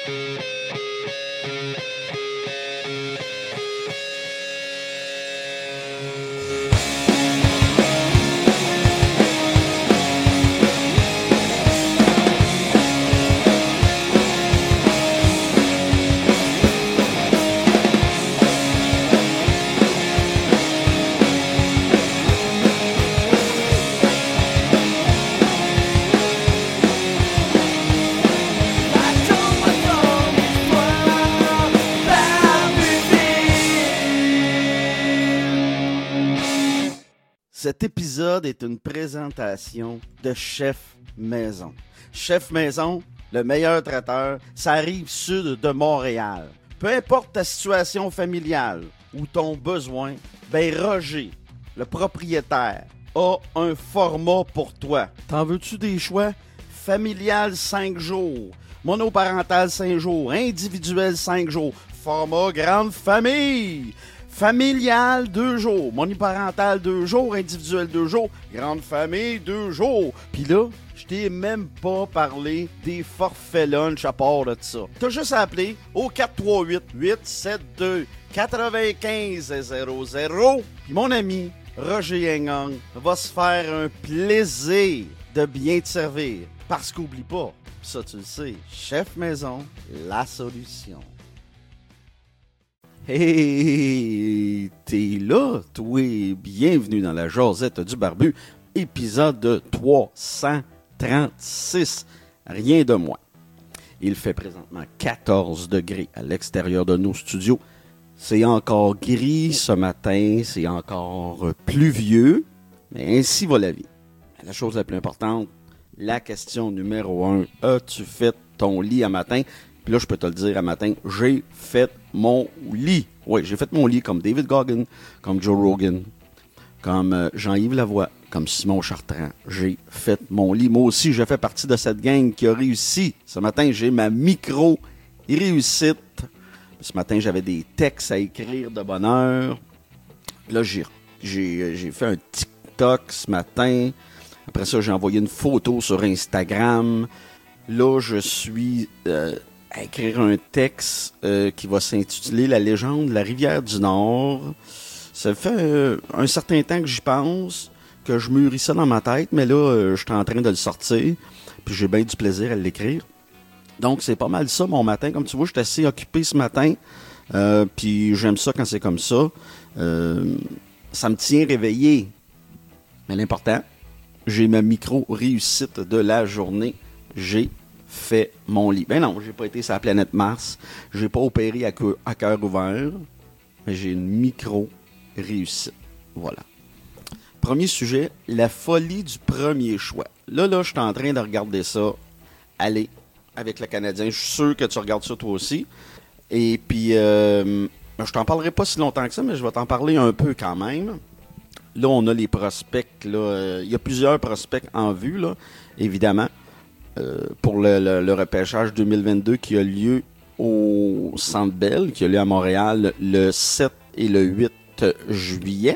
Cet épisode est une présentation de Chef Maison. Chef Maison, le meilleur traiteur, ça arrive sud de Montréal. Peu importe ta situation familiale ou ton besoin, ben Roger, le propriétaire, a un format pour toi. T'en veux-tu des choix? Familial 5 jours, monoparental 5 jours, individuel 5 jours, format grande famille. Familial, 2 jours. Monoparental, 2 jours. Individuel, 2 jours. Grande famille, 2 jours. Puis là, je t'ai même pas parlé des forfaits lunch à part de ça. T'as juste à appeler au 438-872-9500. Puis mon ami Roger Yengang va se faire un plaisir de bien te servir. Parce qu'oublie pas, ça tu le sais, Chef Maison, la solution. Hey, t'es là, toi, bienvenue dans la Josette du Barbu, épisode 336, rien de moins. Il fait présentement 14 degrés à l'extérieur de nos studios. C'est encore gris ce matin, c'est encore pluvieux, mais ainsi va la vie. La chose la plus importante, la question numéro 1, as-tu fait ton lit à matin? Puis là, je peux te le dire à matin, j'ai fait mon lit. Oui, j'ai fait mon lit comme David Goggin, comme Joe Rogan, comme Jean-Yves Lavoie, comme Simon Chartrand. J'ai fait mon lit. Moi aussi, j'ai fait partie de cette gang qui a réussi. Ce matin, j'ai ma micro-réussite. Ce matin, j'avais des textes à écrire de bonne heure. Là, j'ai fait un TikTok ce matin. Après ça, j'ai envoyé une photo sur Instagram. Là, je suis... à écrire un texte qui va s'intituler « La légende de la rivière du Nord ». Ça fait un certain temps que j'y pense, que je mûris ça dans ma tête, mais là, je suis en train de le sortir, puis j'ai bien du plaisir à l'écrire. Donc, c'est pas mal ça, mon matin. Comme tu vois, je suis assez occupé ce matin, puis j'aime ça quand c'est comme ça. Ça me tient réveillé. Mais l'important, j'ai ma micro-réussite de la journée. J'ai fait mon lit. Ben non, j'ai pas été sur la planète Mars. J'ai pas opéré à cœur ouvert. Mais j'ai une micro-réussite. Voilà. Premier sujet, la folie du premier choix. Là, je suis en train de regarder ça. Aller avec le Canadien. Je suis sûr que tu regardes ça toi aussi. Et puis, je t'en parlerai pas si longtemps que ça, mais je vais t'en parler un peu quand même. Là, on a les prospects. Il y a plusieurs prospects en vue, là, évidemment. Pour le repêchage 2022 qui a lieu au Centre Bell, qui a lieu à Montréal le 7 et le 8 juillet.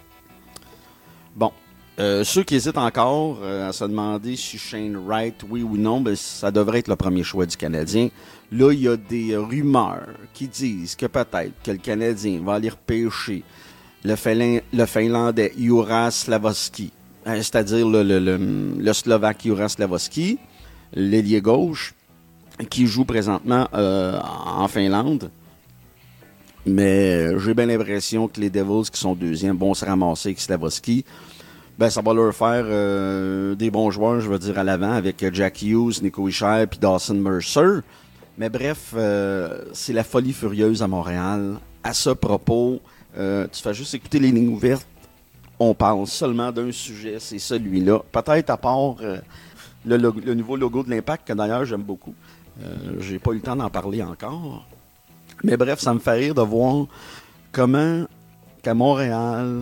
Bon, ceux qui hésitent encore à se demander si Shane Wright, oui ou non, ben, ça devrait être le premier choix du Canadien. Là, il y a des rumeurs qui disent que peut-être que le Canadien va aller repêcher le Finlandais Juraj Slafkovský, c'est-à-dire le Slovaque Juraj Slafkovský, l'ailier gauche, qui joue présentement en Finlande. Mais j'ai bien l'impression que les Devils, qui sont deuxièmes, vont se ramasser avec Slafkovský. Ben, ça va leur faire des bons joueurs, je veux dire, à l'avant, avec Jack Hughes, Nico Hischier puis Dawson Mercer. Mais bref, c'est la folie furieuse à Montréal. À ce propos, tu fais juste écouter les lignes ouvertes. On parle seulement d'un sujet, c'est celui-là. Peut-être à part... Le nouveau logo de l'Impact, que d'ailleurs j'aime beaucoup. J'ai pas eu le temps d'en parler encore. Mais bref, ça me fait rire de voir comment qu'à Montréal,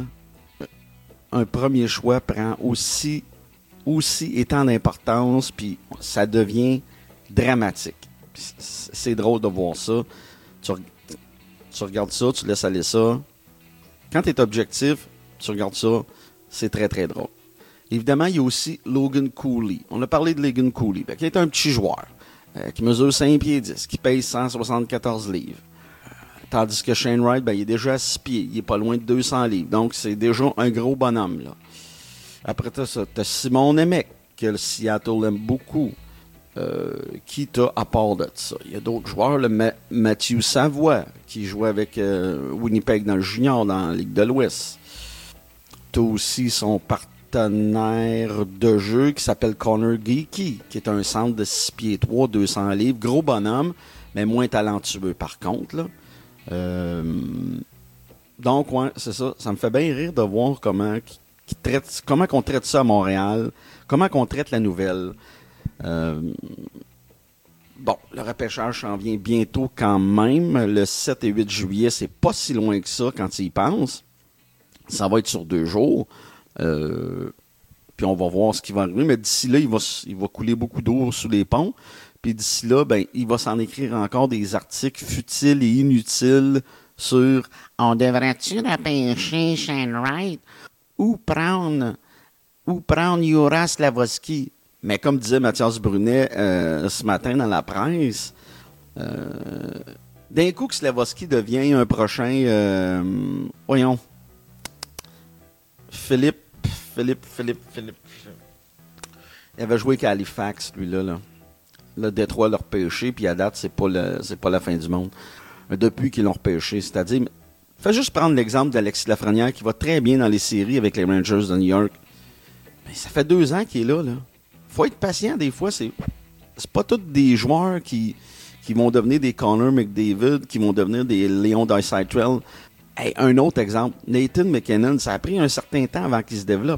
un premier choix prend aussi étant d'importance, puis ça devient dramatique. C'est drôle de voir ça. Tu regardes ça, tu laisses aller ça. Quand tu es objectif, tu regardes ça, c'est très très drôle. Évidemment, il y a aussi Logan Cooley. On a parlé de Logan Cooley, qui est un petit joueur. qui mesure 5 pieds 10, qui pèse 174 livres. Tandis que Shane Wright, il est déjà à 6 pieds, il est pas loin de 200 livres. Donc, c'est déjà un gros bonhomme, là. Après ça, t'as Simon Nemec, que le Seattle aime beaucoup. Qui t'a à part de ça? Il y a d'autres joueurs, Mathieu Savoie, qui jouait avec Winnipeg dans le junior, dans la Ligue de l'Ouest. T'as aussi son partenaire de jeu qui s'appelle Connor Geeky, qui est un centre de 6 pieds 3, 200 livres. Gros bonhomme, mais moins talentueux par contre, là. Donc, ouais, c'est ça. Ça me fait bien rire de voir comment qu'on traite ça à Montréal, comment qu'on traite la nouvelle. Bon, le repêchage s'en vient bientôt quand même. Le 7 et 8 juillet, c'est pas si loin que ça quand tu y penses. Ça va être sur 2 jours. Puis on va voir ce qui va arriver. Mais d'ici là, il va couler beaucoup d'eau sous les ponts. Puis d'ici là, il va s'en écrire encore des articles futiles et inutiles sur « On devrait-tu repêcher Shane Wright ou prendre Juraj Slafkovský ?» Mais comme disait Mathias Brunet ce matin dans la presse, d'un coup que Slafkovský devient un prochain... Philippe. Il avait joué qu'à Halifax, lui-là. Le Détroit l'a repêché, puis à date, c'est pas la fin du monde. Depuis qu'ils l'ont repêché, c'est-à-dire... Fais juste prendre l'exemple d'Alexis Lafrenière, qui va très bien dans les séries avec les Rangers de New York. Mais ça fait 2 ans qu'il est là. Faut être patient, des fois. C'est pas tous des joueurs qui vont devenir des Connor McDavid, qui vont devenir des Leon Draisaitl. Hey, un autre exemple, Nathan McKinnon, ça a pris un certain temps avant qu'il se développe.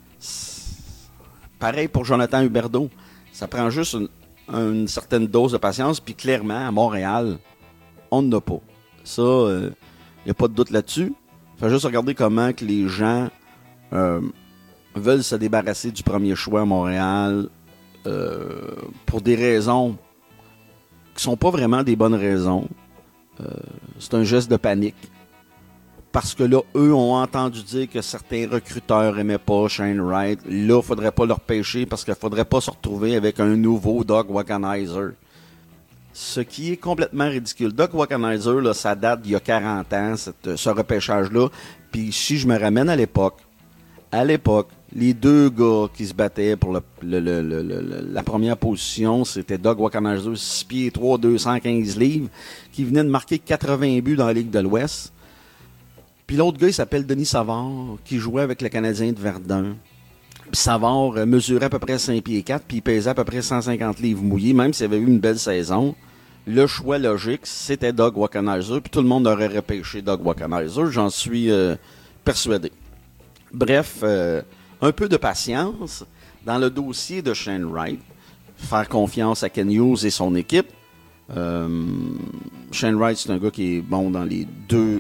Pareil pour Jonathan Huberdeau. Ça prend juste une certaine dose de patience, puis clairement, à Montréal, on n'en a pas. Ça, il n'y a pas de doute là-dessus. Faut juste regarder comment que les gens veulent se débarrasser du premier choix à Montréal pour des raisons qui sont pas vraiment des bonnes raisons. C'est un geste de panique. Parce que là, eux ont entendu dire que certains recruteurs aimaient pas Shane Wright. Là, il faudrait pas leur pêcher parce qu'il faudrait pas se retrouver avec un nouveau Doug Wackenheiser. Ce qui est complètement ridicule. Doug Wackenheiser, là, ça date d'il y a 40 ans, ce repêchage-là. Puis si je me ramène à l'époque, les 2 gars qui se battaient pour la première position, c'était Doug Wackenheiser, 6 pieds 3, 215 livres, qui venait de marquer 80 buts dans la Ligue de l'Ouest. Puis l'autre gars, il s'appelle Denis Savard, qui jouait avec le Canadien de Verdun. Puis Savard mesurait à peu près 5 pieds 4, puis il pesait à peu près 150 livres mouillés, même s'il avait eu une belle saison. Le choix logique, c'était Doug Wackenheiser, puis tout le monde aurait repêché Doug Wackenheiser, j'en suis persuadé. Bref, un peu de patience dans le dossier de Shane Wright, faire confiance à Ken Hughes et son équipe. Shane Wright, c'est un gars qui est bon dans les deux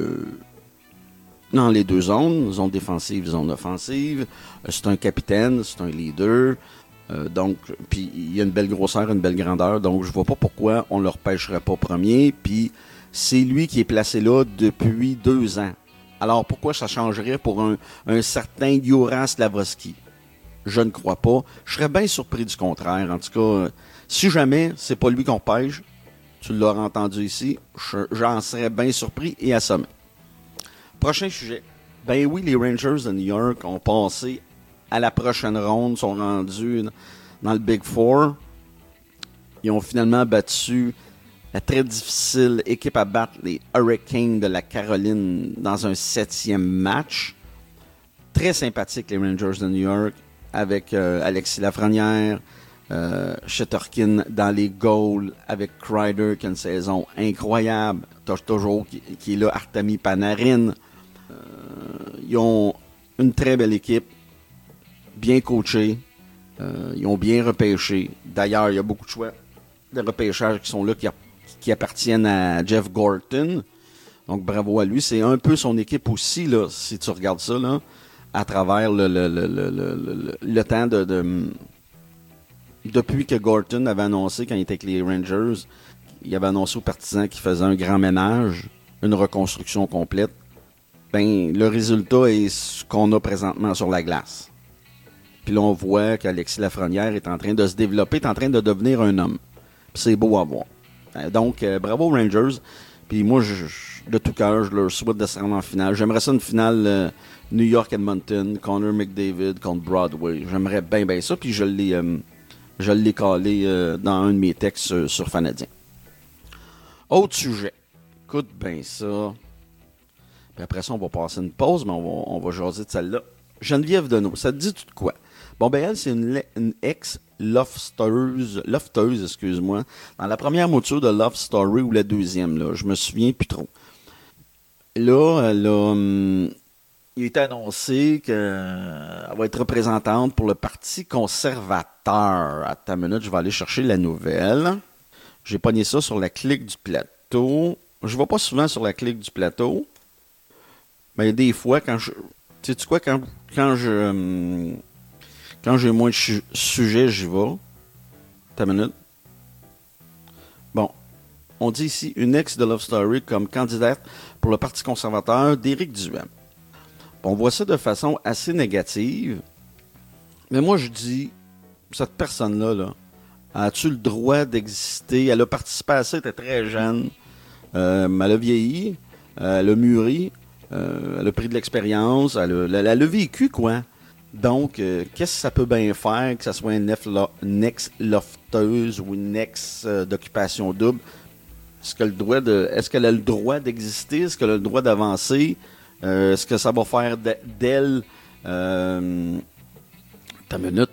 zones, zone défensive, zone offensive. C'est un capitaine, c'est un leader. Donc, puis il a une belle grosseur, une belle grandeur. Donc, je vois pas pourquoi on le repêcherait pas premier. Puis, c'est lui qui est placé là depuis 2 ans. Alors, pourquoi ça changerait pour un certain Juraj Slafkovský? Je ne crois pas. Je serais bien surpris du contraire. En tout cas, si jamais c'est pas lui qu'on pêche, tu l'auras entendu ici, j'en serais bien surpris et assommé. Prochain sujet. Ben oui, les Rangers de New York ont passé à la prochaine ronde, sont rendus dans le Big Four. Ils ont finalement battu la très difficile équipe à battre, les Hurricanes de la Caroline, dans un 7e match. Très sympathique, les Rangers de New York, avec Alexis Lafrenière, Sheterkin dans les goals, avec Kreider qui a une saison incroyable. Toujours qui est là, Artemi Panarin. Ils ont une très belle équipe, bien coachée. Ils ont bien repêché. D'ailleurs, il y a beaucoup de choix de repêchage qui sont là, qui appartiennent à Jeff Gorton. Donc, bravo à lui. C'est un peu son équipe aussi, là, si tu regardes ça, là, à travers le temps depuis que Gorton avait annoncé, quand il était avec les Rangers, il avait annoncé aux partisans qu'il faisait un grand ménage, une reconstruction complète. Ben, le résultat est ce qu'on a présentement sur la glace. Puis là, on voit qu'Alexis Lafrenière est en train de se développer, est en train de devenir un homme. Puis c'est beau à voir. Donc, bravo Rangers. Puis moi, de tout cœur, je leur souhaite de se rendre en finale. J'aimerais ça une finale New York-Edmonton, Connor McDavid contre Broadway. J'aimerais bien ça. Puis je l'ai calé dans un de mes textes sur Fanadien. Autre sujet. Écoute bien ça. Puis après ça, on va passer une pause, mais on va jaser de celle-là. Geneviève Deneau, ça te dit tout de quoi? Bon, ben elle, c'est une ex-lofteuse, excuse-moi, dans la première mouture de Love Story ou la deuxième, là, je me souviens plus trop. Là, il est annoncé qu'elle va être représentante pour le Parti conservateur. Attends une minute, je vais aller chercher la nouvelle. J'ai pogné ça sur la clique du plateau. Je vais pas souvent sur la clique du plateau, mais des fois, quand j'ai moins de sujets, j'y vais. Attends une minute. Bon. On dit ici une ex de Love Story comme candidate pour le Parti conservateur d'Éric Duhem. On voit ça de façon assez négative. Mais moi, je dis, cette personne-là, là, as-tu le droit d'exister? Elle a participé à ça, elle était très jeune. Elle a vieilli, elle a mûri, elle a pris de l'expérience, elle a vécu, quoi. Donc, qu'est-ce que ça peut bien faire que ça soit une ex-lofteuse ou une ex d'occupation double? Est-ce qu'elle a le droit d'exister? Est-ce qu'elle a le droit d'avancer? Est-ce que ça va faire d'elle ta minute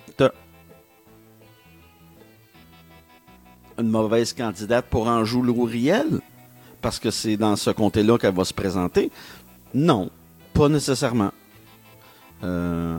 une mauvaise candidate pour Anjou-Louriel? Parce que c'est dans ce comté-là qu'elle va se présenter? Non, pas nécessairement. Elle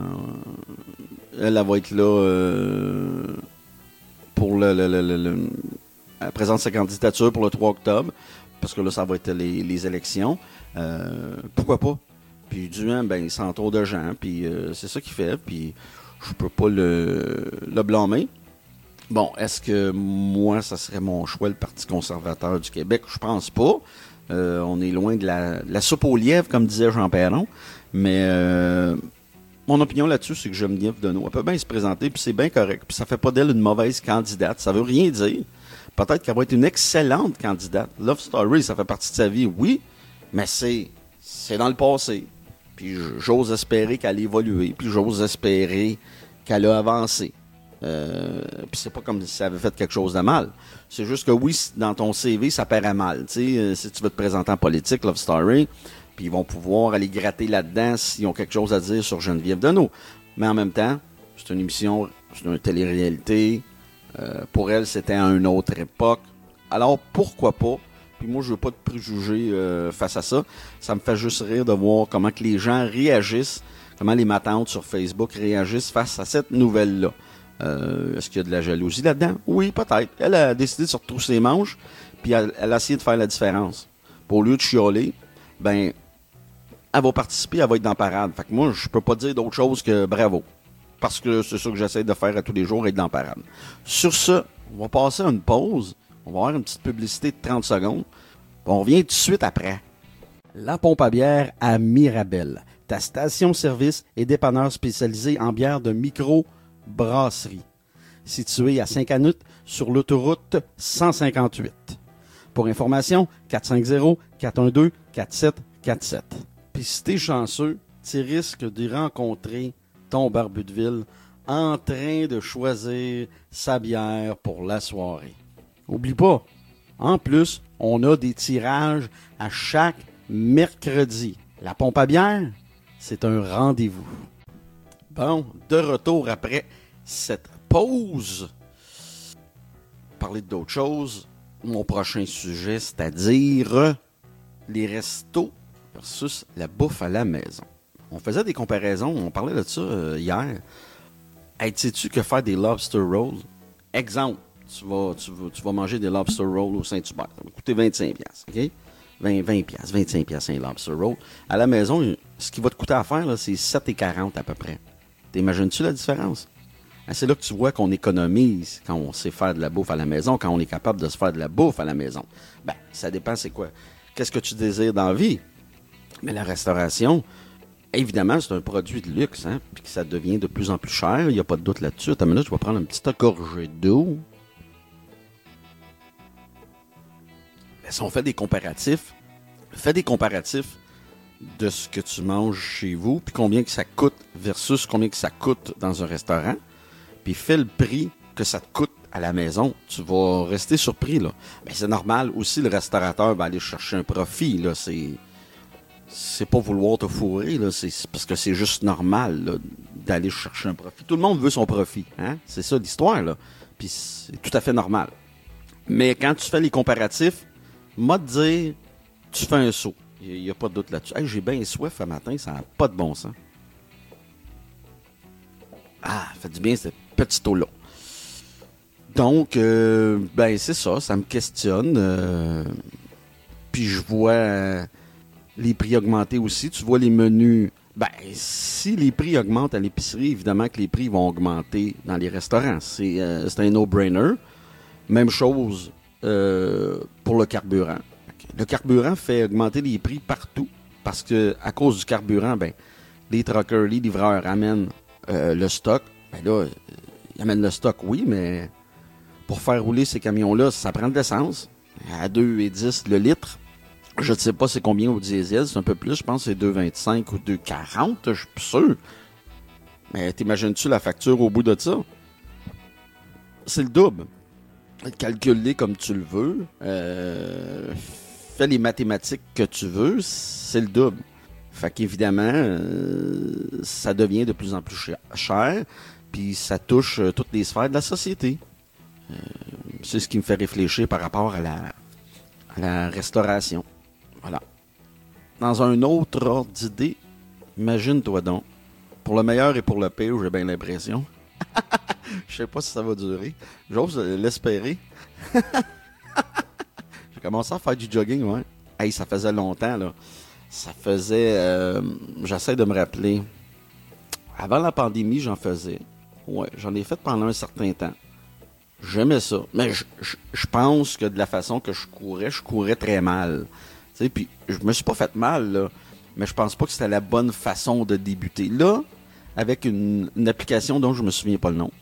va être là pour elle présente sa candidature pour le 3 octobre, parce que là, ça va être les élections. Pourquoi pas? Puis Duhem, ben, il s'entoure de gens, puis c'est ça qu'il fait, puis je peux pas le blâmer. Bon, est-ce que moi, ça serait mon choix, le Parti conservateur du Québec? Je pense pas. On est loin de la soupe aux lièvres, comme disait Jean Perron. Mais mon opinion là-dessus, c'est que Geneviève Deneau, elle peut bien se présenter, puis c'est bien correct. Puis ça fait pas d'elle une mauvaise candidate. Ça veut rien dire. Peut-être qu'elle va être une excellente candidate. Love Story, ça fait partie de sa vie, oui, mais c'est dans le passé. Puis j'ose espérer qu'elle a évolué, puis j'ose espérer qu'elle a avancé. Puis c'est pas comme si elle avait fait quelque chose de mal. C'est juste que oui, dans ton CV, ça paraît mal. Si tu veux te présenter en politique, Love Story, puis ils vont pouvoir aller gratter là-dedans s'ils ont quelque chose à dire sur Geneviève Deneau. Mais en même temps, c'est une émission, c'est une télé-réalité. Pour elle, c'était à une autre époque. Alors, pourquoi pas? Puis moi, je veux pas de préjugés face à ça. Ça me fait juste rire de voir comment que les gens réagissent, comment les matantes sur Facebook réagissent face à cette nouvelle-là. Est-ce qu'il y a de la jalousie là-dedans? Oui, peut-être. Elle a décidé de se retrousser les manches, puis elle a essayé de faire la différence. Puis au lieu de chialer, ben, elle va participer, elle va être dans la parade. Fait que moi, je peux pas dire d'autre chose que bravo. Parce que c'est ça que j'essaie de faire à tous les jours, être dans la parade. Sur ce, on va passer à une pause. On va avoir une petite publicité de 30 secondes. On revient tout de suite après. La Pompe à bière à Mirabel. Ta station-service et dépanneur spécialisé en bière de micro-brasserie. Situé à Saint-Canute sur l'autoroute 158. Pour information, 450-412-4747. Puis si t'es chanceux, tu risques d'y rencontrer ton barbu de ville en train de choisir sa bière pour la soirée. Oublie pas, en plus, on a des tirages à chaque mercredi. La pompe à bière, c'est un rendez-vous. Bon, de retour après cette pause. Parler d'autres choses. Mon prochain sujet, c'est-à-dire les restos versus la bouffe à la maison. On faisait des comparaisons, on parlait de ça hier. Hey, sais-tu que faire des lobster rolls? Exemple, tu vas manger des lobster rolls au Saint-Hubert. Ça va coûter 25$, OK? 25$ un lobster roll. À la maison, ce qui va te coûter à faire, là, c'est 7,40$ à peu près. T'imagines-tu la différence? C'est là que tu vois qu'on économise quand on sait faire de la bouffe à la maison, quand on est capable de se faire de la bouffe à la maison. Ben, ça dépend c'est quoi. Qu'est-ce que tu désires dans la vie? Mais la restauration, évidemment, c'est un produit de luxe, hein, puis que ça devient de plus en plus cher. Il n'y a pas de doute là-dessus. Attends une minute, je vais prendre une petite gorgée d'eau. Mais si on fait des comparatifs, fais des comparatifs de ce que tu manges chez vous, puis combien que ça coûte versus combien que ça coûte dans un restaurant, puis fais le prix que ça te coûte à la maison. Tu vas rester surpris, là. Mais c'est normal aussi, le restaurateur va aller chercher un profit, là. C'est pas vouloir te fourrer, là. C'est parce que c'est juste normal, là, d'aller chercher un profit. Tout le monde veut son profit, hein? C'est ça l'histoire, là. Puis c'est tout à fait normal. Mais quand tu fais les comparatifs, moi te dire, tu fais un saut. Il n'y a pas de doute là-dessus. Hey, j'ai bien soif ce matin, ça n'a pas de bon sens. Ah, fait du bien cette petite eau-là. Donc, ben c'est ça me questionne. Puis je vois les prix augmenter aussi. Tu vois les menus. Ben, si les prix augmentent à l'épicerie, évidemment que les prix vont augmenter dans les restaurants. C'est un no-brainer. Même chose pour le carburant. Le carburant fait augmenter les prix partout parce que à cause du carburant, ben, les truckers, les livreurs amènent le stock. Ben là, ils amènent le stock, oui, mais pour faire rouler ces camions-là, ça prend de l'essence à 2,10 le litre. Je ne sais pas c'est combien au diesel, c'est un peu plus, je pense que c'est 2,25 ou 2,40, je suis plus sûr. Mais t'imagines-tu la facture au bout de ça? C'est le double. Calcule-les comme tu le veux. Fais les mathématiques que tu veux, c'est le double. Fait qu'évidemment, ça devient de plus en plus cher, puis ça touche toutes les sphères de la société. C'est ce qui me fait réfléchir par rapport à la restauration. Voilà. Dans un autre ordre d'idée, imagine-toi donc, pour le meilleur et pour le pire, j'ai bien l'impression. Je sais pas si ça va durer. J'ose l'espérer. J'ai commencé à faire du jogging, ouais. Hey, ça faisait longtemps, là. Ça faisait... j'essaie de me rappeler. Avant la pandémie, j'en faisais. Ouais, j'en ai fait pendant un certain temps. J'aimais ça. Mais je pense que de la façon que je courais très mal. Tu sais, puis je me suis pas fait mal, là. Mais je pense pas que c'était la bonne façon de débuter. Là, avec une application dont je me souviens pas le nom,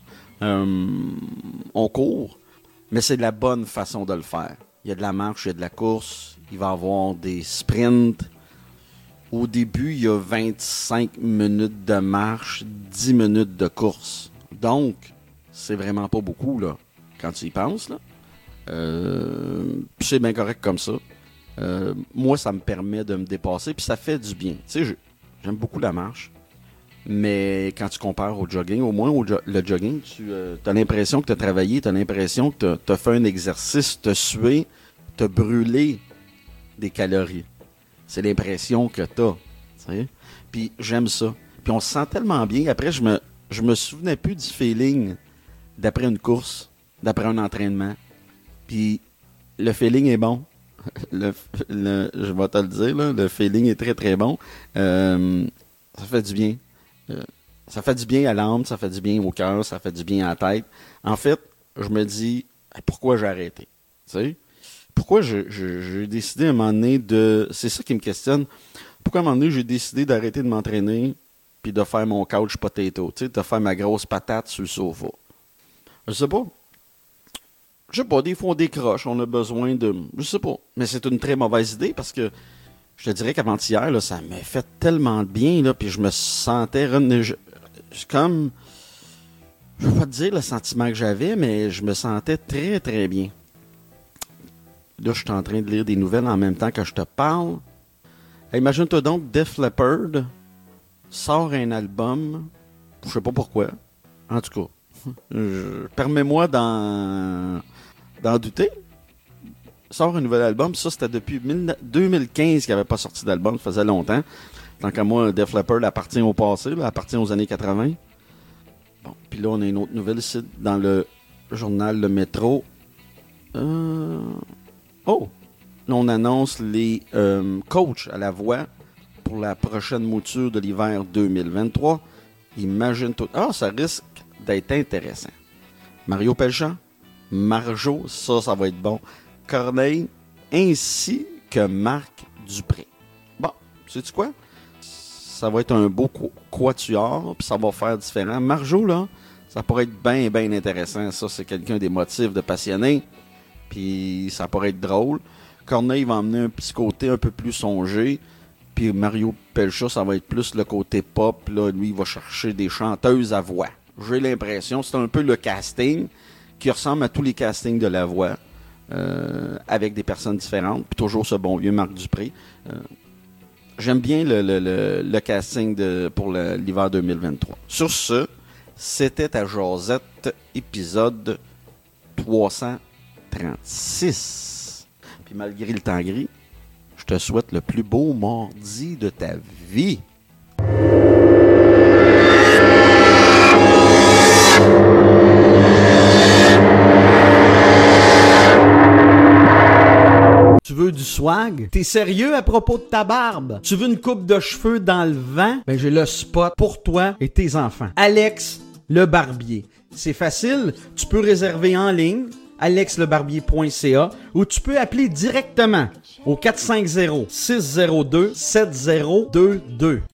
on court, mais c'est de la bonne façon de le faire. Il y a de la marche, il y a de la course, il va y avoir des sprints. Au début, il y a 25 minutes de marche, 10 minutes de course. Donc, c'est vraiment pas beaucoup, là, quand tu y penses, là. Puis c'est bien correct comme ça. Moi, ça me permet de me dépasser, puis ça fait du bien. Tu sais, j'aime beaucoup la marche. Mais quand tu compares au jogging, au moins le jogging, tu as l'impression que tu as travaillé, tu as l'impression que tu as fait un exercice, tu as sué, tu as brûlé des calories. C'est l'impression que tu as. Puis j'aime ça. Puis on se sent tellement bien. Après, je me souvenais plus du feeling d'après une course, d'après un entraînement. Puis le feeling est bon. Je vais te le dire, là, le feeling est très très bon. Ça fait du bien. Ça fait du bien à l'âme, ça fait du bien au cœur, ça fait du bien à la tête. En fait, je me dis, pourquoi j'ai arrêté? Tu sais? Pourquoi j'ai décidé à un moment donné de... C'est ça qui me questionne. Pourquoi à un moment donné, j'ai décidé d'arrêter de m'entraîner puis de faire mon couch potato, tu sais, de faire ma grosse patate sur le sofa? Je sais pas. Je sais pas, des fois on décroche, on a besoin de... Je sais pas. Mais c'est une très mauvaise idée parce que je te dirais qu'avant-hier, là, ça m'a fait tellement de bien, là, puis je me sentais... comme... Je vais pas te dire le sentiment que j'avais, mais je me sentais très, très bien. Là, je suis en train de lire des nouvelles en même temps que je te parle. Hey, imagine-toi donc, Def Leppard sort un album. Je sais pas pourquoi. En tout cas, permets-moi d'en douter. Sort un nouvel album. Ça, c'était depuis 2015 qu'il n'avait pas sorti d'album. Ça faisait longtemps. Tant qu'à moi, Def Leppard appartient au passé, là, appartient aux années 80. Bon, puis là, on a une autre nouvelle ici dans le journal Le Métro. Oh! Là, on annonce les coachs à la voix pour la prochaine mouture de l'hiver 2023. Imagine tout. Ah, ça risque d'être intéressant. Mario Pelchat, Marjo, ça va être bon. Corneille, ainsi que Marc Dupré. Bon, sais-tu quoi? Ça va être un beau quatuor, puis ça va faire différent. Marjo, là, ça pourrait être bien, bien intéressant. Ça, c'est quelqu'un des motifs de passionné, puis ça pourrait être drôle. Corneille va emmener un petit côté un peu plus songé. Puis Mario Pelcha, ça va être plus le côté pop. Là, lui, il va chercher des chanteuses à voix. J'ai l'impression, c'est un peu le casting qui ressemble à tous les castings de La Voix, avec des personnes différentes. Puis toujours ce bon vieux Marc Dupré. J'aime bien le casting pour l'hiver 2023. Sur ce, c'était à Josette, épisode 336. Puis malgré le temps gris, je te souhaite le plus beau mardi de ta vie. Tu veux du swag? T'es sérieux à propos de ta barbe? Tu veux une coupe de cheveux dans le vent? Ben j'ai le spot pour toi et tes enfants. Alex le Barbier. C'est facile, tu peux réserver en ligne, alexlebarbier.ca, ou tu peux appeler directement au 450-602-7022.